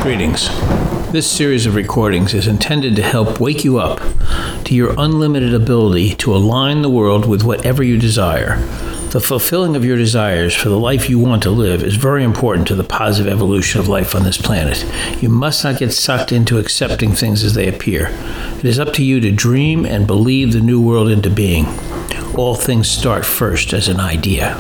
Greetings. This series of recordings is intended to help wake you up to your unlimited ability to align the world with whatever you desire. The fulfilling of your desires for the life you want to live is very important to the positive evolution of life on this planet. You must not get sucked into accepting things as they appear. It is up to you to dream and believe the new world into being. All things start first as an idea.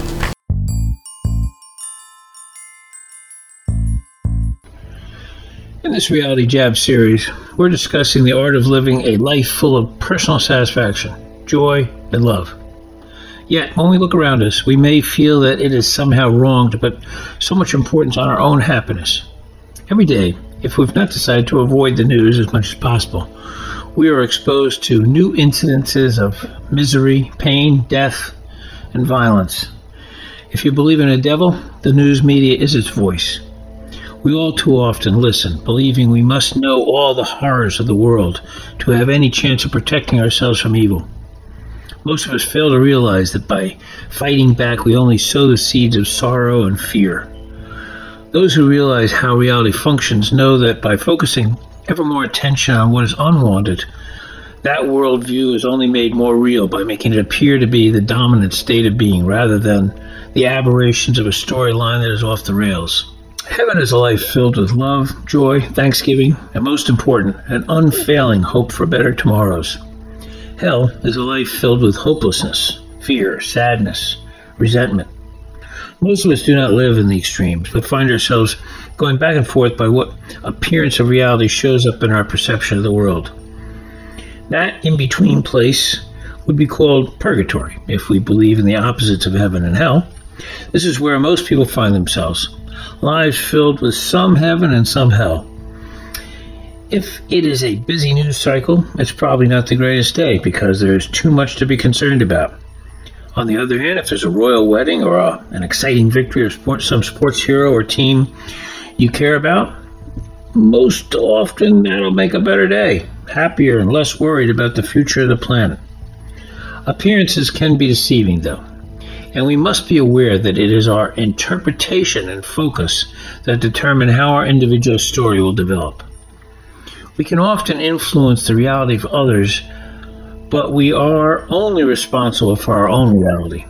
In this Reality Jab series, we're discussing the art of living a life full of personal satisfaction, joy, and love. Yet, when we look around us, we may feel that it is somehow wrong to put so much importance on our own happiness. Every day, if we've not decided to avoid the news as much as possible, we are exposed to new incidences of misery, pain, death, and violence. If you believe in a devil, the news media is its voice. We all too often listen, believing we must know all the horrors of the world to have any chance of protecting ourselves from evil. Most of us fail to realize that by fighting back, we only sow the seeds of sorrow and fear. Those who realize how reality functions know that by focusing ever more attention on what is unwanted, that worldview is only made more real by making it appear to be the dominant state of being rather than the aberrations of a storyline that is off the rails. Heaven is a life filled with love, joy, thanksgiving, and most important, an unfailing hope for better tomorrows. Hell is a life filled with hopelessness, fear, sadness, resentment. Most of us do not live in the extremes, but find ourselves going back and forth by what appearance of reality shows up in our perception of the world. That in-between place would be called purgatory, if we believe in the opposites of heaven and hell. This is where most people find themselves. Lives filled with some heaven and some hell. If it is a busy news cycle, it's probably not the greatest day because there is too much to be concerned about. On the other hand, if there's a royal wedding or an exciting victory of some sports hero or team you care about, most often that'll make a better day, happier and less worried about the future of the planet. Appearances can be deceiving, though. And we must be aware that it is our interpretation and focus that determine how our individual story will develop. We can often influence the reality of others, but we are only responsible for our own reality.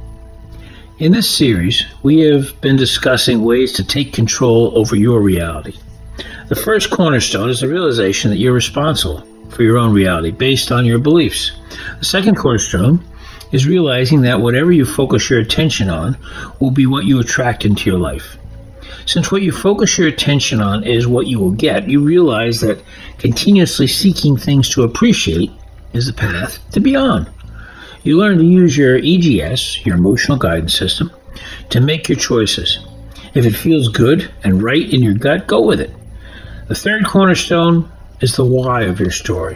In this series, we have been discussing ways to take control over your reality. The first cornerstone is the realization that you're responsible for your own reality based on your beliefs. The second cornerstone is realizing that whatever you focus your attention on will be what you attract into your life. Since what you focus your attention on is what you will get, you realize that continuously seeking things to appreciate is the path to be on. You learn to use your EGS, your emotional guidance system, to make your choices. If it feels good and right in your gut, go with it. The third cornerstone is the why of your story.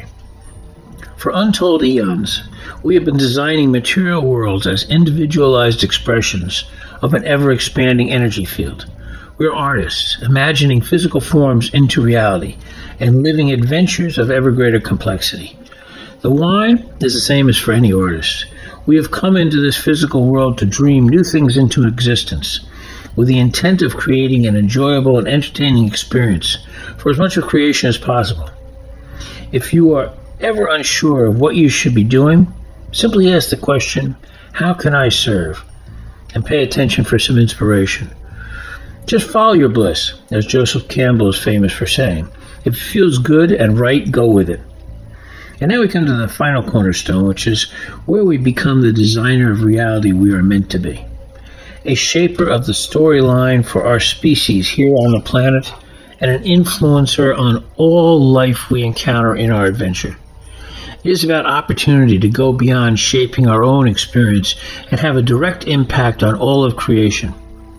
For untold eons, we have been designing material worlds as individualized expressions of an ever-expanding energy field. We're artists, imagining physical forms into reality and living adventures of ever greater complexity. The why is the same as for any artist. We have come into this physical world to dream new things into existence with the intent of creating an enjoyable and entertaining experience for as much of creation as possible. If you are ever unsure of what you should be doing, simply ask the question, how can I serve? And pay attention for some inspiration. Just follow your bliss, as Joseph Campbell is famous for saying. If it feels good and right, go with it. And now we come to the final cornerstone, which is where we become the designer of reality we are meant to be. A shaper of the storyline for our species here on the planet, and an influencer on all life we encounter in our adventure. It is about opportunity to go beyond shaping our own experience and have a direct impact on all of creation.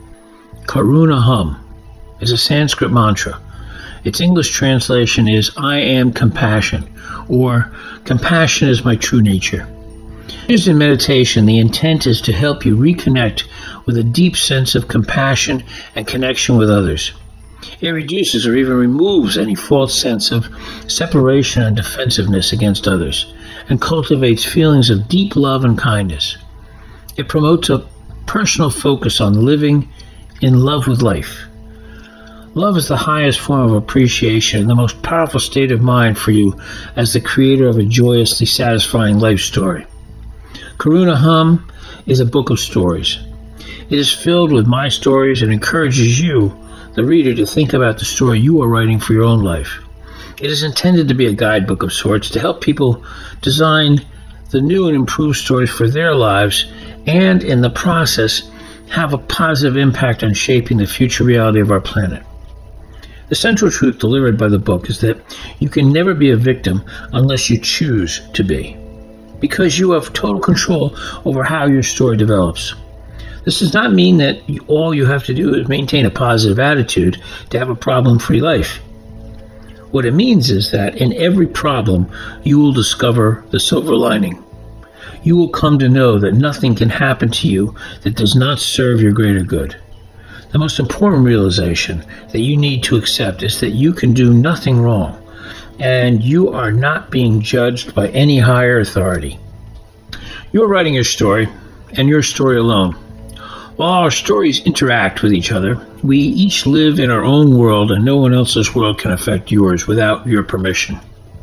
Karuna Hum is a Sanskrit mantra. Its English translation is, I am compassion, or compassion is my true nature. Used in meditation, the intent is to help you reconnect with a deep sense of compassion and connection with others. It reduces or even removes any false sense of separation and defensiveness against others, and cultivates feelings of deep love and kindness. It promotes a personal focus on living in love with life. Love is the highest form of appreciation and the most powerful state of mind for you as the creator of a joyously satisfying life story. Karuna Hum is a book of stories. It is filled with my stories and encourages you, the reader, to think about the story you are writing for your own life. It is intended to be a guidebook of sorts to help people design the new and improved stories for their lives and, in the process, have a positive impact on shaping the future reality of our planet. The central truth delivered by the book is that you can never be a victim unless you choose to be, because you have total control over how your story develops. This does not mean that all you have to do is maintain a positive attitude to have a problem-free life. What it means is that in every problem, you will discover the silver lining. You will come to know that nothing can happen to you that does not serve your greater good. The most important realization that you need to accept is that you can do nothing wrong, and you are not being judged by any higher authority. You're writing your story, and your story alone. While our stories interact with each other, we each live in our own world, and no one else's world can affect yours without your permission.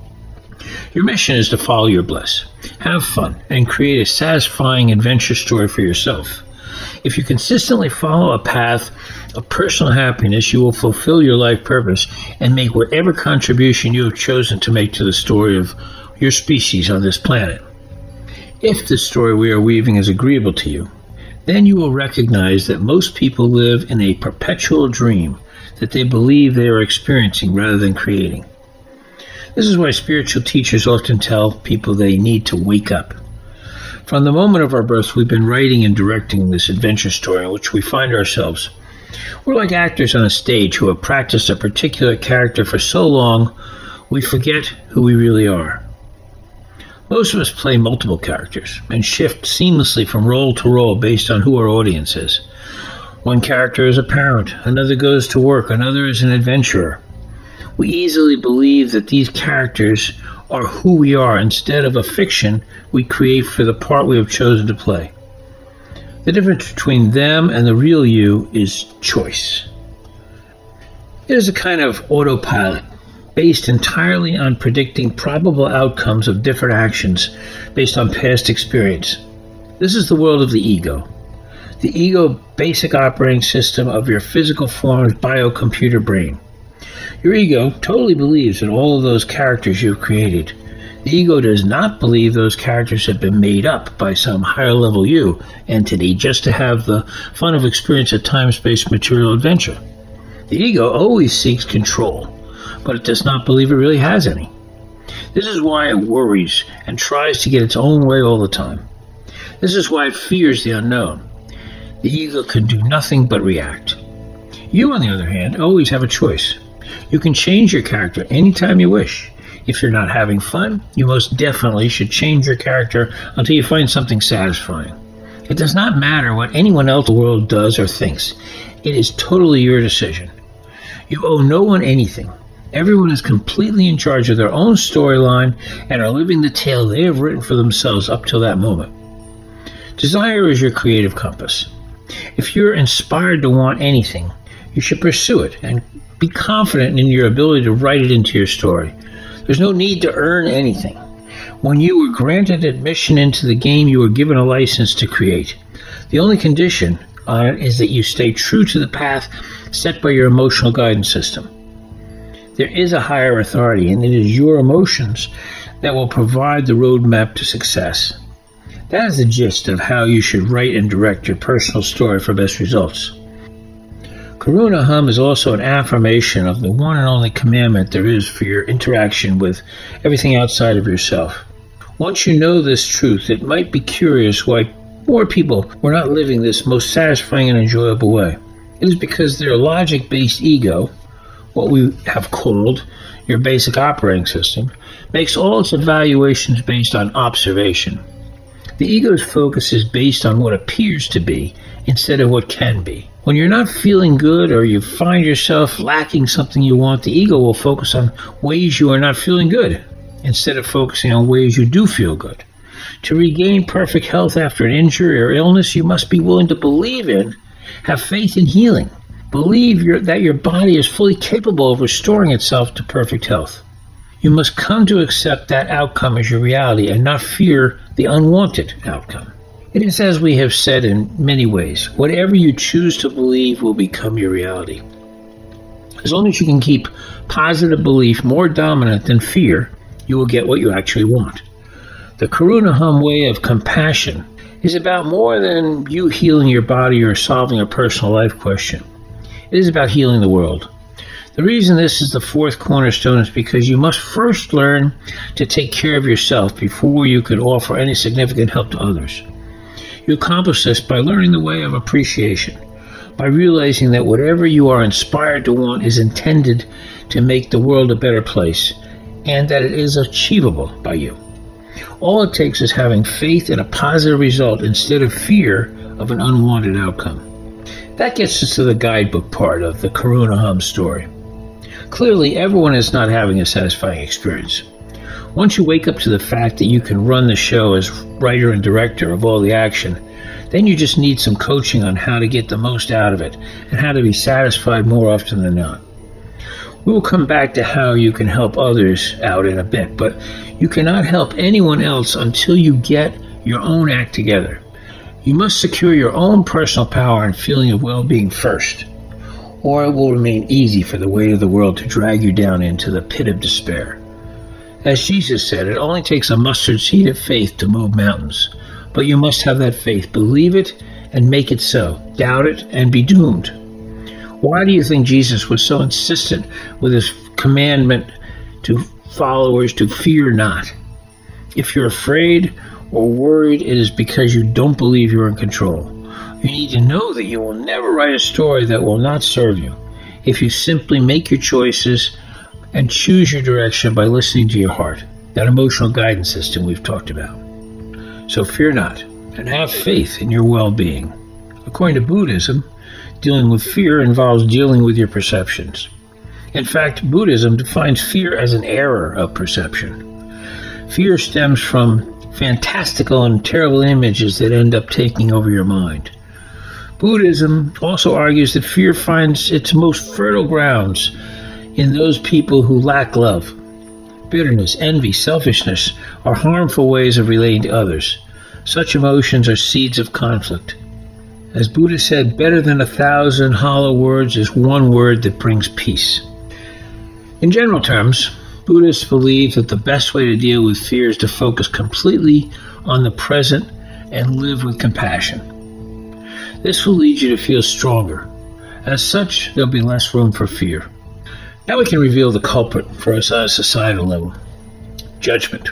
Your mission is to follow your bliss, have fun, and create a satisfying adventure story for yourself. If you consistently follow a path of personal happiness, you will fulfill your life purpose and make whatever contribution you have chosen to make to the story of your species on this planet. If the story we are weaving is agreeable to you, then you will recognize that most people live in a perpetual dream that they believe they are experiencing rather than creating. This is why spiritual teachers often tell people they need to wake up. From the moment of our birth, we've been writing and directing this adventure story in which we find ourselves. We're like actors on a stage who have practiced a particular character for so long, we forget who we really are. Most of us play multiple characters and shift seamlessly from role to role based on who our audience is. One character is a parent, another goes to work, another is an adventurer. We easily believe that these characters are who we are instead of a fiction we create for the part we have chosen to play. The difference between them and the real you is choice. It is a kind of autopilot based entirely on predicting probable outcomes of different actions based on past experience. This is the world of the ego. The ego basic operating system of your physical form's biocomputer brain. Your ego totally believes in all of those characters you've created. The ego does not believe those characters have been made up by some higher level you entity just to have the fun of experience a time-space material adventure. The ego always seeks control, but it does not believe it really has any. This is why it worries and tries to get its own way all the time. This is why it fears the unknown. The ego can do nothing but react. You, on the other hand, always have a choice. You can change your character anytime you wish. If you're not having fun, you most definitely should change your character until you find something satisfying. It does not matter what anyone else in the world does or thinks. It is totally your decision. You owe no one anything. Everyone is completely in charge of their own storyline and are living the tale they have written for themselves up till that moment. Desire is your creative compass. If you're inspired to want anything, you should pursue it and be confident in your ability to write it into your story. There's no need to earn anything. When you were granted admission into the game, you were given a license to create. The only condition on it is that you stay true to the path set by your emotional guidance system. There is a higher authority, and it is your emotions that will provide the roadmap to success. That is the gist of how you should write and direct your personal story for best results. Karuna Hum is also an affirmation of the one and only commandment there is for your interaction with everything outside of yourself. Once you know this truth, it might be curious why more people were not living this most satisfying and enjoyable way. It is because their logic-based ego, what we have called your basic operating system, makes all its evaluations based on observation. The ego's focus is based on what appears to be instead of what can be. When you're not feeling good or you find yourself lacking something you want, the ego will focus on ways you are not feeling good instead of focusing on ways you do feel good. To regain perfect health after an injury or illness, you must be willing to believe in, have faith in healing, Believe that your body is fully capable of restoring itself to perfect health. You must come to accept that outcome as your reality and not fear the unwanted outcome. It is as we have said in many ways, whatever you choose to believe will become your reality. As long as you can keep positive belief more dominant than fear, you will get what you actually want. The Karuna Hum way of compassion is about more than you healing your body or solving a personal life question. It is about healing the world. The reason this is the fourth cornerstone is because you must first learn to take care of yourself before you could offer any significant help to others. You accomplish this by learning the way of appreciation, by realizing that whatever you are inspired to want is intended to make the world a better place, and that it is achievable by you. All it takes is having faith in a positive result instead of fear of an unwanted outcome. That gets us to the guidebook part of the Karuna Hum story. Clearly, everyone is not having a satisfying experience. Once you wake up to the fact that you can run the show as writer and director of all the action, then you just need some coaching on how to get the most out of it and how to be satisfied more often than not. We will come back to how you can help others out in a bit, but you cannot help anyone else until you get your own act together. You must secure your own personal power and feeling of well-being first, or it will remain easy for the weight of the world to drag you down into the pit of despair. As Jesus said, it only takes a mustard seed of faith to move mountains. But you must have that faith, believe it, and make it so. Doubt it, and be doomed. Why do you think Jesus was so insistent with his commandment to followers to fear not? If you're afraid or worried, it is because you don't believe you're in control. You need to know that you will never write a story that will not serve you if you simply make your choices and choose your direction by listening to your heart, that emotional guidance system we've talked about. So fear not, and have faith in your well-being. According to Buddhism, dealing with fear involves dealing with your perceptions. In fact, Buddhism defines fear as an error of perception. Fear stems from fantastical and terrible images that end up taking over your mind. Buddhism also argues that fear finds its most fertile grounds in those people who lack love. Bitterness, envy, selfishness are harmful ways of relating to others. Such emotions are seeds of conflict. As Buddha said, better than 1,000 hollow words is one word that brings peace. In general terms, Buddhists believe that the best way to deal with fear is to focus completely on the present and live with compassion. This will lead you to feel stronger. As such, there'll be less room for fear. Now we can reveal the culprit for us on a societal level. Judgment.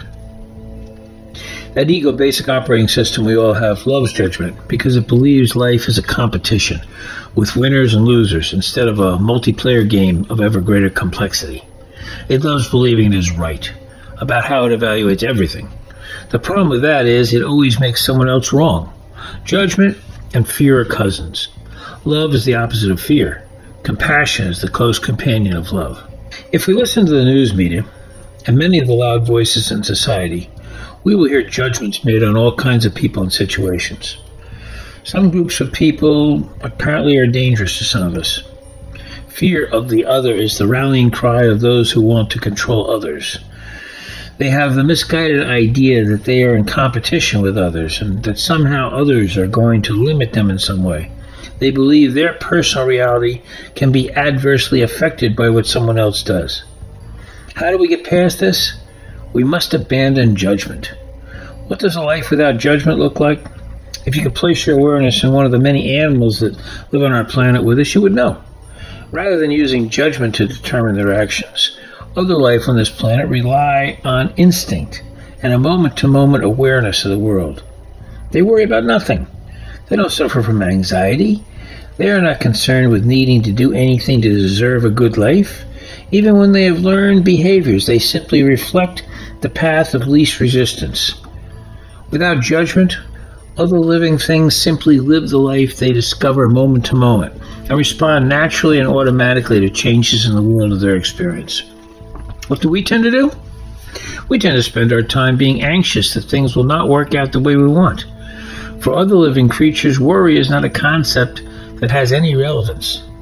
That ego basic operating system we all have loves judgment because it believes life is a competition with winners and losers instead of a multiplayer game of ever greater complexity. It loves believing it is right about how it evaluates everything. The problem with that is it always makes someone else wrong. Judgment and fear are cousins. Love is the opposite of fear. Compassion is the close companion of love. If we listen to the news media and many of the loud voices in society, we will hear judgments made on all kinds of people and situations. Some groups of people apparently are dangerous to some of us. Fear of the other is the rallying cry of those who want to control others. They have the misguided idea that they are in competition with others and that somehow others are going to limit them in some way. They believe their personal reality can be adversely affected by what someone else does. How do we get past this? We must abandon judgment. What does a life without judgment look like? If you could place your awareness in one of the many animals that live on our planet with us, you would know. Rather than using judgment to determine their actions, other life on this planet rely on instinct and a moment-to-moment awareness of the world. They worry about nothing. They don't suffer from anxiety. They are not concerned with needing to do anything to deserve a good life. Even when they have learned behaviors, they simply reflect the path of least resistance. Without judgment, other living things simply live the life they discover moment to moment and respond naturally and automatically to changes in the world of their experience. What do we tend to do? We tend to spend our time being anxious that things will not work out the way we want. For other living creatures, worry is not a concept that has any relevance.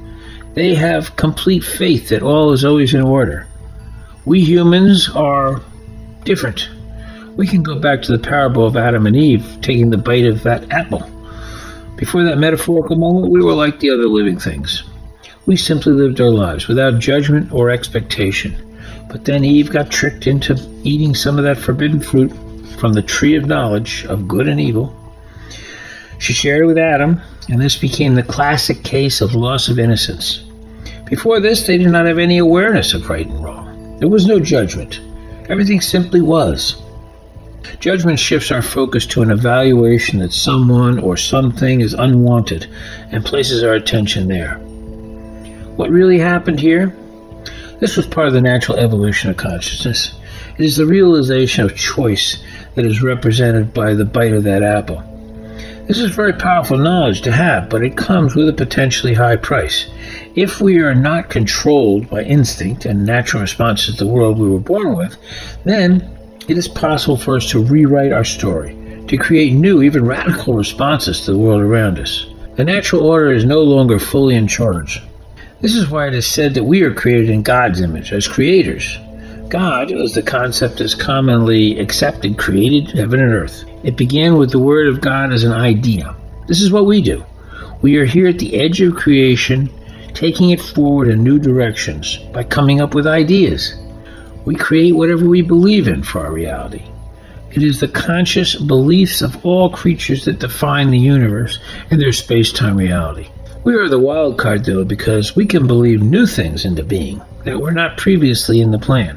They have complete faith that all is always in order. We humans are different. We can go back to the parable of Adam and Eve taking the bite of that apple. Before that metaphorical moment, we were like the other living things. We simply lived our lives without judgment or expectation. But then Eve got tricked into eating some of that forbidden fruit from the tree of knowledge of good and evil. She shared it with Adam, and this became the classic case of loss of innocence. Before this, they did not have any awareness of right and wrong. There was no judgment. Everything simply was. Judgment shifts our focus to an evaluation that someone or something is unwanted and places our attention there. What really happened here? This was part of the natural evolution of consciousness. It is the realization of choice that is represented by the bite of that apple. This is very powerful knowledge to have, but it comes with a potentially high price. If we are not controlled by instinct and natural responses to the world we were born with, then it is possible for us to rewrite our story, to create new, even radical responses to the world around us. The natural order is no longer fully in charge. This is why it is said that we are created in God's image, as creators. God, as the concept is commonly accepted, created heaven and earth. It began with the Word of God as an idea. This is what we do. We are here at the edge of creation, taking it forward in new directions by coming up with ideas. We create whatever we believe in for our reality. It is the conscious beliefs of all creatures that define the universe and their space-time reality. We are the wild card, though, because we can believe new things into being that were not previously in the plan.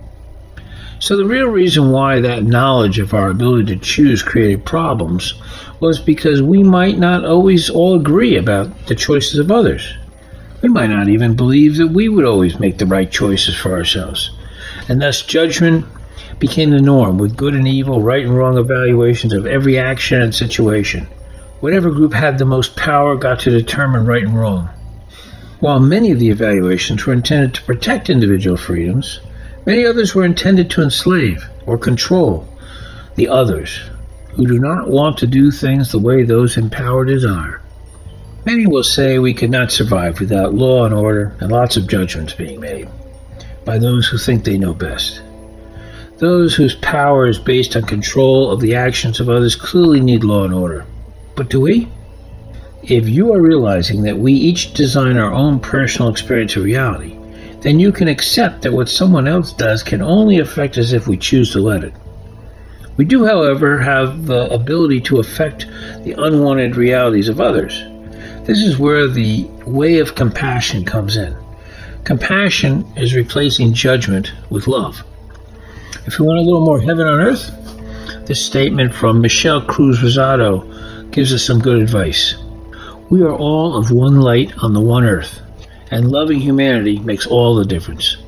So the real reason why that knowledge of our ability to choose created problems was because we might not always all agree about the choices of others. We might not even believe that we would always make the right choices for ourselves. And thus judgment became the norm, with good and evil, right and wrong evaluations of every action and situation. Whatever group had the most power got to determine right and wrong. While many of the evaluations were intended to protect individual freedoms, many others were intended to enslave or control the others who do not want to do things the way those in power desire. Many will say we could not survive without law and order and lots of judgments being made by those who think they know best. Those whose power is based on control of the actions of others clearly need law and order. But do we? If you are realizing that we each design our own personal experience of reality, then you can accept that what someone else does can only affect us if we choose to let it. We do, however, have the ability to affect the unwanted realities of others. This is where the way of compassion comes in. Compassion is replacing judgment with love. If you want a little more heaven on earth, this statement from Michelle Cruz-Rosado gives us some good advice. We are all of one light on the one earth, and loving humanity makes all the difference.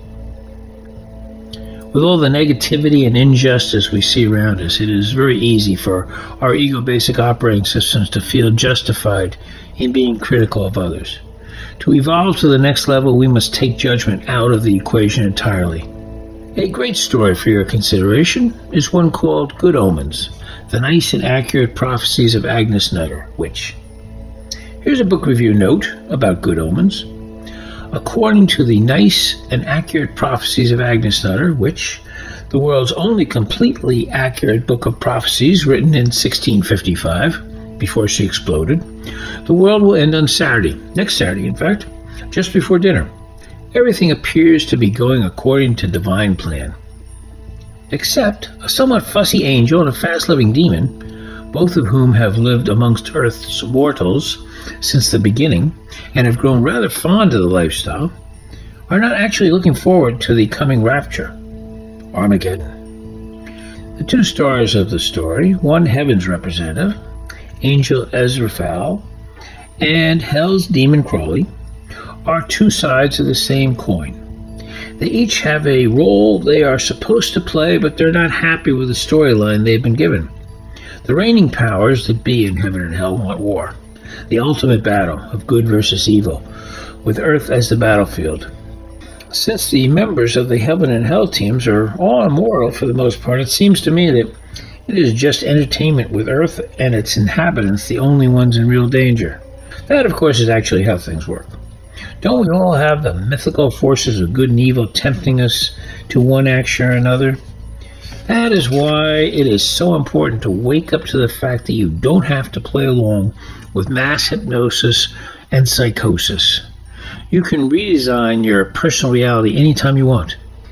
With all the negativity and injustice we see around us, it is very easy for our ego-basic operating systems to feel justified in being critical of others. To evolve to the next level, we must take judgment out of the equation entirely. A great story for your consideration is one called Good Omens, The Nice and Accurate Prophecies of Agnes Nutter, Witch. Here's a book review note about Good Omens. According to the Nice and Accurate Prophecies of Agnes Nutter, Witch, the world's only completely accurate book of prophecies written in 1655, before she exploded, the world will end on Saturday, next Saturday in fact, just before dinner. Everything appears to be going according to divine plan. Except a somewhat fussy angel and a fast-living demon, both of whom have lived amongst Earth's mortals since the beginning and have grown rather fond of the lifestyle, are not actually looking forward to the coming rapture, Armageddon. The two stars of the story, one heaven's representative, Angel Azraphale, and Hell's demon Crowley, are two sides of the same coin. They each have a role they are supposed to play, but they're not happy with the storyline they've been given. The reigning powers that be in heaven and hell want war, the ultimate battle of good versus evil, with Earth as the battlefield. Since the members of the heaven and hell teams are all immortal for the most part, it seems to me that it is just entertainment, with Earth and its inhabitants the only ones in real danger. That, of course, is actually how things work. Don't we all have the mythical forces of good and evil tempting us to one action or another? That is why it is so important to wake up to the fact that you don't have to play along with mass hypnosis and psychosis. You can redesign your personal reality anytime you want.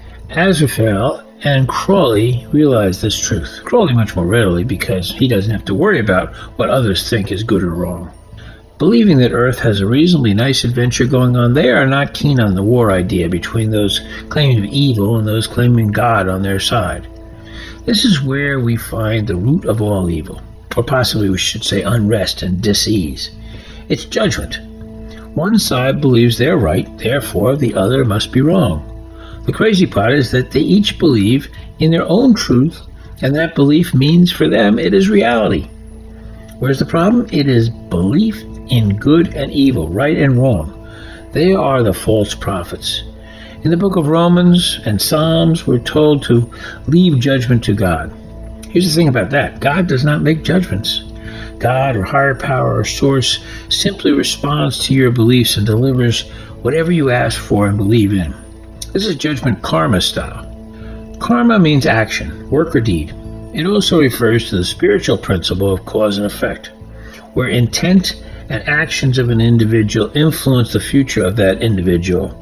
Azrael and Crowley realized this truth. Crowley much more readily because he doesn't have to worry about what others think is good or wrong. Believing that Earth has a reasonably nice adventure going on, they are not keen on the war idea between those claiming evil and those claiming God on their side. This is where we find the root of all evil, or possibly we should say unrest and dis-ease. It's judgment. One side believes they're right, therefore the other must be wrong. The crazy part is that they each believe in their own truth, and that belief means for them it is reality. Where's the problem? It is belief in good and evil, right and wrong. They are the false prophets. In the book of Romans and Psalms, we're told to leave judgment to God. Here's the thing about that. God does not make judgments. God or higher power or source simply responds to your beliefs and delivers whatever you ask for and believe in. This is judgment karma style. Karma means action, work or deed. It also refers to the spiritual principle of cause and effect, where intent and actions of an individual influence the future of that individual.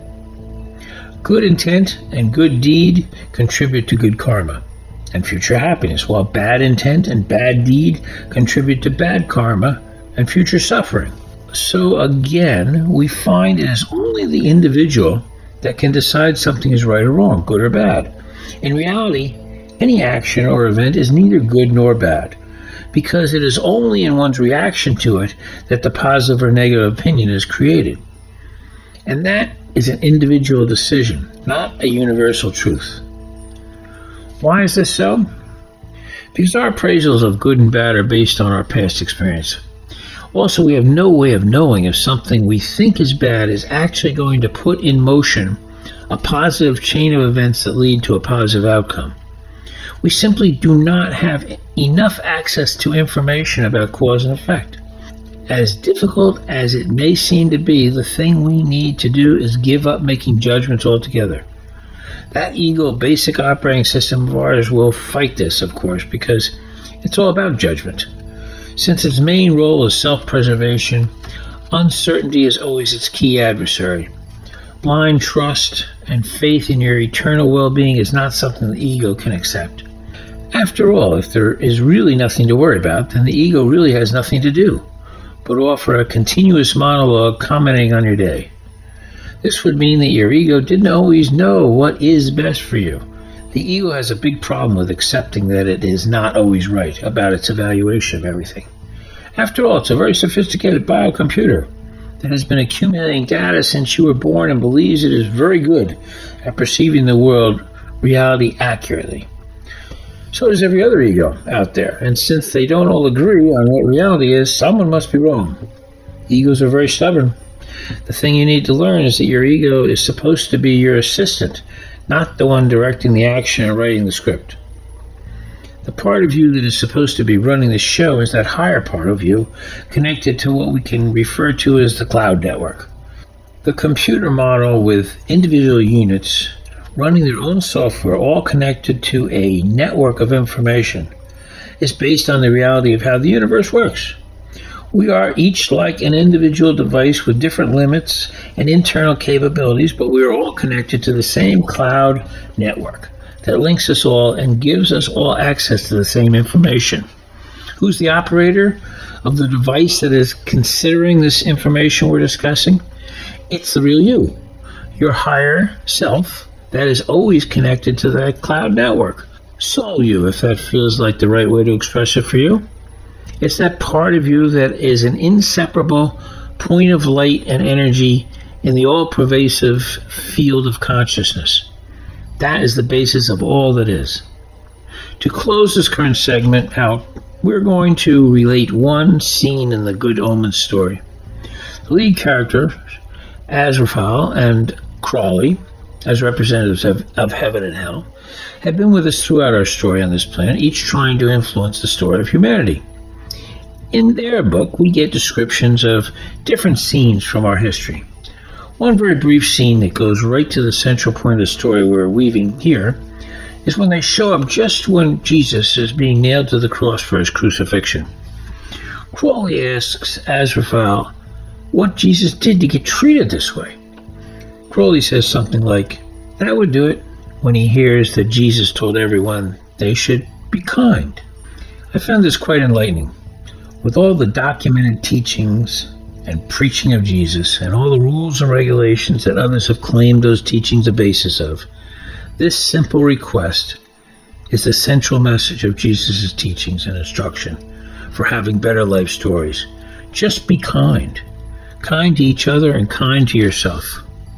Good intent and good deed contribute to good karma and future happiness, while bad intent and bad deed contribute to bad karma and future suffering. So again, we find it is only the individual that can decide something is right or wrong, good or bad. In reality, any action or event is neither good nor bad, because it is only in one's reaction to it that the positive or negative opinion is created. And that is an individual decision, not a universal truth. Why is this so? Because our appraisals of good and bad are based on our past experience. Also, we have no way of knowing if something we think is bad is actually going to put in motion a positive chain of events that lead to a positive outcome. We simply do not have enough access to information about cause and effect. As difficult as it may seem to be, the thing we need to do is give up making judgments altogether. That ego basic operating system of ours will fight this, of course, because it's all about judgment. Since its main role is self-preservation, uncertainty is always its key adversary. Blind trust and faith in your eternal well-being is not something the ego can accept. After all, if there is really nothing to worry about, then the ego really has nothing to do but offer a continuous monologue commenting on your day. This would mean that your ego didn't always know what is best for you. The ego has a big problem with accepting that it is not always right about its evaluation of everything. After all, it's a very sophisticated biocomputer that has been accumulating data since you were born and believes it is very good at perceiving the world reality accurately. So does every other ego out there, and since they don't all agree on what reality is, someone must be wrong. Egos are very stubborn. The thing you need to learn is that your ego is supposed to be your assistant, not the one directing the action or writing the script. The part of you that is supposed to be running the show is that higher part of you connected to what we can refer to as the cloud network. The computer model with individual units running their own software, all connected to a network of information, is based on the reality of how the universe works. We are each like an individual device with different limits and internal capabilities, but we are all connected to the same cloud network that links us all and gives us all access to the same information. Who's the operator of the device that is considering this information we're discussing? It's the real you, your higher self that is always connected to that cloud network. Soul you, if that feels like the right way to express it for you. It's that part of you that is an inseparable point of light and energy in the all-pervasive field of consciousness. That is the basis of all that is. To close this current segment out, we're going to relate one scene in the Good Omens story. The lead characters, Azrael and Crowley, as representatives of heaven and hell, have been with us throughout our story on this planet, each trying to influence the story of humanity. In their book, we get descriptions of different scenes from our history. One very brief scene that goes right to the central point of the story we're weaving here is when they show up just when Jesus is being nailed to the cross for his crucifixion. Crawley asks Aziraphale what Jesus did to get treated this way. Crawley says something like, "That would do it," when he hears that Jesus told everyone they should be kind. I found this quite enlightening. With all the documented teachings and preaching of Jesus and all the rules and regulations that others have claimed those teachings the basis of, this simple request is the central message of Jesus' teachings and instruction for having better life stories. Just be kind. Kind to each other and kind to yourself.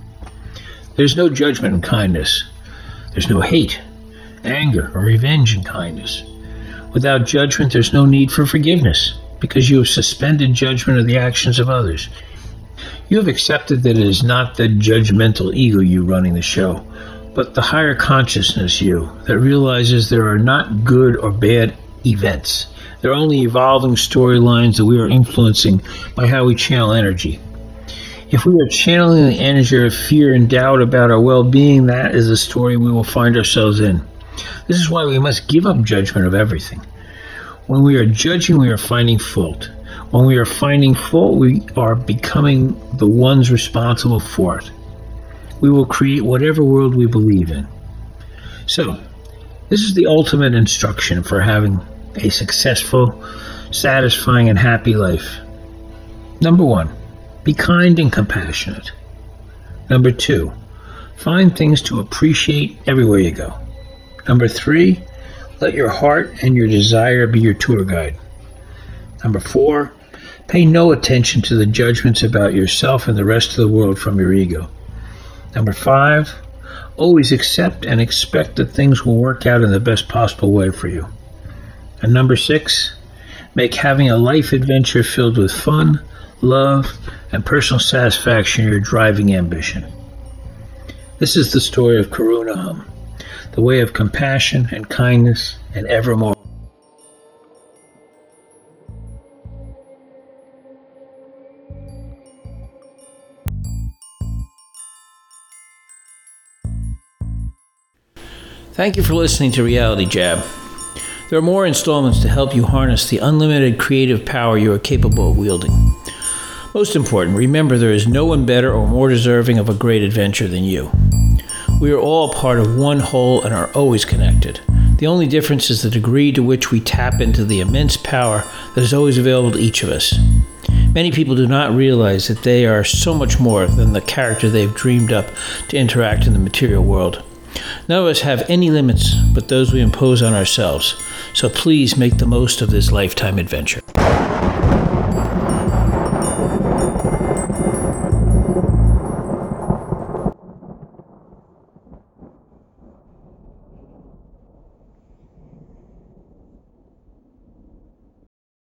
There's no judgment in kindness. There's no hate, anger, or revenge in kindness. Without judgment, there's no need for forgiveness, because you have suspended judgment of the actions of others. You have accepted that it is not the judgmental ego you running the show, but the higher consciousness you that realizes there are not good or bad events. They're only evolving storylines that we are influencing by how we channel energy. If we are channeling the energy of fear and doubt about our well-being, that is the story we will find ourselves in. This is why we must give up judgment of everything. When we are judging, we are finding fault. When we are finding fault, we are becoming the ones responsible for it. We will create whatever world we believe in. So, this is the ultimate instruction for having a successful, satisfying, and happy life. Number 1, be kind and compassionate. Number 2, find things to appreciate everywhere you go. Number 3, let your heart and your desire be your tour guide. Number 4, pay no attention to the judgments about yourself and the rest of the world from your ego. Number 5, always accept and expect that things will work out in the best possible way for you. And number 6, make having a life adventure filled with fun, love, and personal satisfaction your driving ambition. This is the story of Karunaham, the way of compassion and kindness and evermore. Thank you for listening to Reality Jab. There are more installments to help you harness the unlimited creative power you are capable of wielding. Most important, remember there is no one better or more deserving of a great adventure than you. We are all part of one whole and are always connected. The only difference is the degree to which we tap into the immense power that is always available to each of us. Many people do not realize that they are so much more than the character they've dreamed up to interact in the material world. None of us have any limits but those we impose on ourselves, so please make the most of this lifetime adventure.